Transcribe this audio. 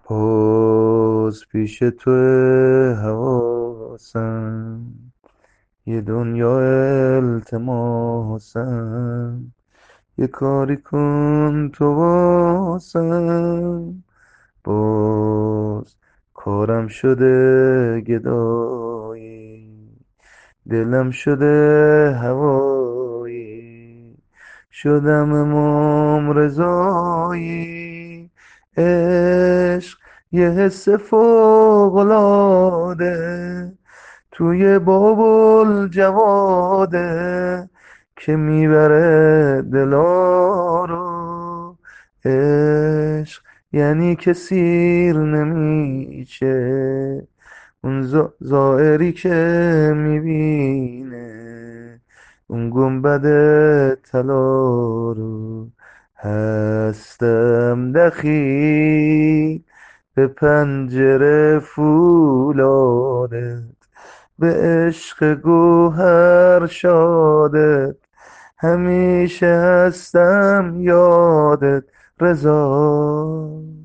باز پیش تو حواسم، یه دنیا التماسم. یه کاری کن تو واسم، باز کارم شده گدایی، دلم شده هوایی، شدم امام رضایی. عشق یه حس فوق‌العاده توی بابل جواده، که میبره دلا رو. عشق یعنی که سیر نمیشه اون زائری که میبینه اون گنبد طلا رو. هستم دخیل به پنجره فولادت، به عشق گوهر شادت، همیشه هستم یادت رضا.